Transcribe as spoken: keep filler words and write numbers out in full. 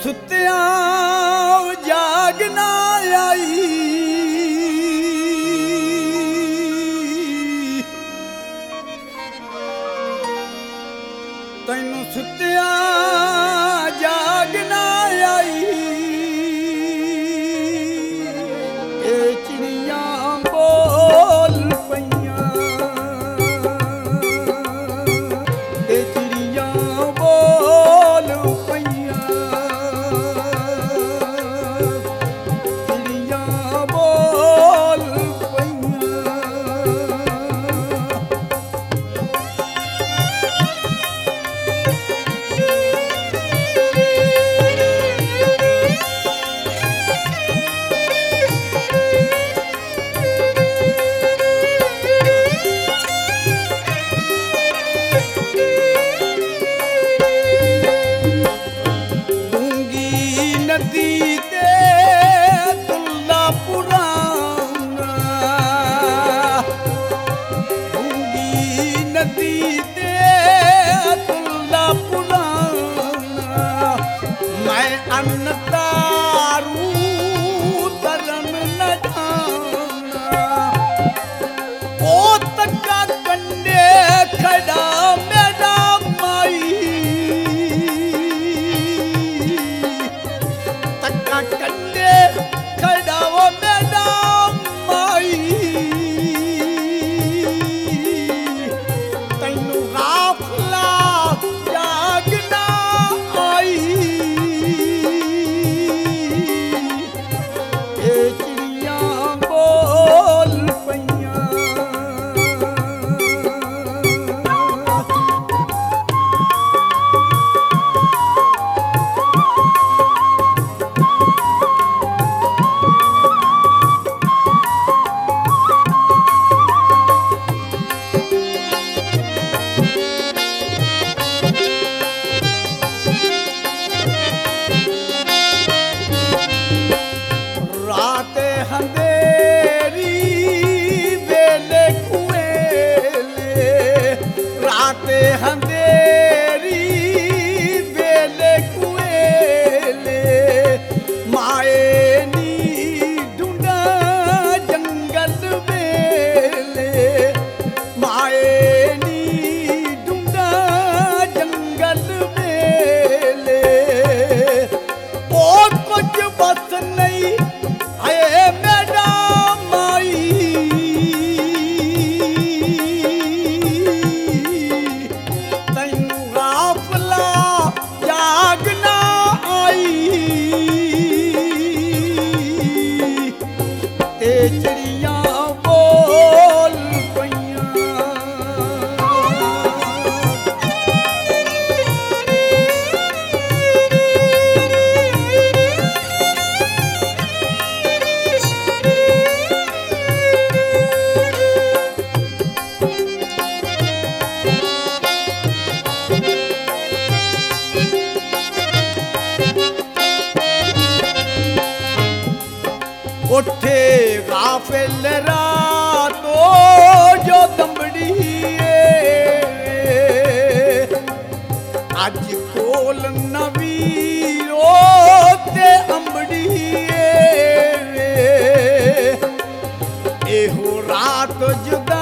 ਸੁੱਤਿਆਂ ਜਾਗ ਨਾ ਆਈ, ਤੈਨੂੰ ਸੁੱਤਿਆਂ ਜਾਗ ਨਾ ਆਈ। ਇਹ ਚਿੜੀਆਂ ਬੋਲ ਪਈਆਂ, ਇਹ ਚਿੜੀਆਂ ਬੋਲ ਪਈਆਂ, ਚਿੜੀਆਂ ਬੋਲ ਪਈਆਂ। ਨਦੀ ਤੇ ਤੁਲਦਾ ਪੁਰਾਣਾ, ਡੂੰਗੀ ਨਦੀ ਤੇ ਤੁਲਦਾ ਪੁਰਾਣਾ। ਮੈਂ ਅੰਨ ਤਾਰੂ ਤਰਨ ਨਾ ਜਾਣਾ, ਉਹ ਤੱਕਾ ਕੰਡੇ ਖੜਾ ਮੇਰਾ ਮਾਈ, ਕੰਡੇ ਖੜਾ ਉਹ ਮੇਰਾ ਮਾਈ। ਤੈਨੂੰ ਗਾਫਲਾ ਜਾਗ ਨਾ ਆਈ, ਇਹ ਚਿੜੀਆਂ ਬੋਲ ਪਈਆਂ। ਰਾਤੇ ਹੰਦੇਰੀ ਵੇਲੇ ਕੁਏਲੇ, ਰਾਤੇ ਹੰਦੇਰੀ ਵੇਲੇ ਕੁਏਲੇ। ਮਾਏ ਨੀ ਢੂੰਡਾ ਜੰਗਲ ਵੇਲੇ, ਮਾਏ ਨੀ ਢੂੰਡਾ ਜੰਗਲ ਵੇਲੇ। ਉਹ ਕੁਝ ਬਸ ਨਹੀਂ ਆਏ ਮੇਰਾ ਮਾਈ, ਤੈਨੂੰ ਗਾਫਲਾ ਜਾਗ ਨਾ ਆਈ, ਤੇ ਚਿੜੀਆਂ ਬੋਲ ਪਈਆਂ। ਉੱਠੇ ਗਾਫਿਲ ਰਾਤੋ ਜੋ ਦੰਬੜੀ ਏ, ਅੱਜ ਕੋਲ ਨਵੀਰੋ ਤੇ ਅੰਬੜੀ ਏ। ਇਹੋ ਰਾਤ ਜੁਦਾ